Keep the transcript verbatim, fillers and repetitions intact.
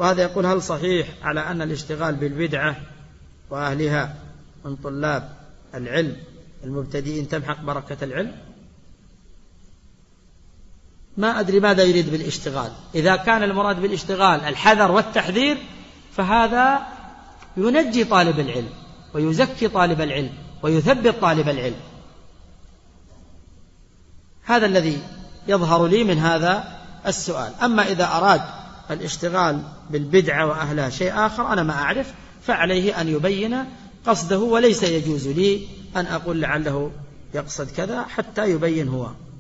وهذا يقول: هل صحيح على أن الاشتغال بالبدعة وأهلها من طلاب العلم المبتدئين تمحق بركة العلم؟ ما أدري ماذا يريد بالاشتغال. إذا كان المراد بالاشتغال الحذر والتحذير فهذا ينجي طالب العلم ويزكي طالب العلم ويثبت طالب العلم. هذا الذي يظهر لي من هذا السؤال. أما إذا أراد الاشتغال بالبدعة وأهلها شيء آخر أنا ما أعرف، فعليه أن يبين قصده، وليس يجوز لي أن أقول لعله يقصد كذا حتى يبين هو.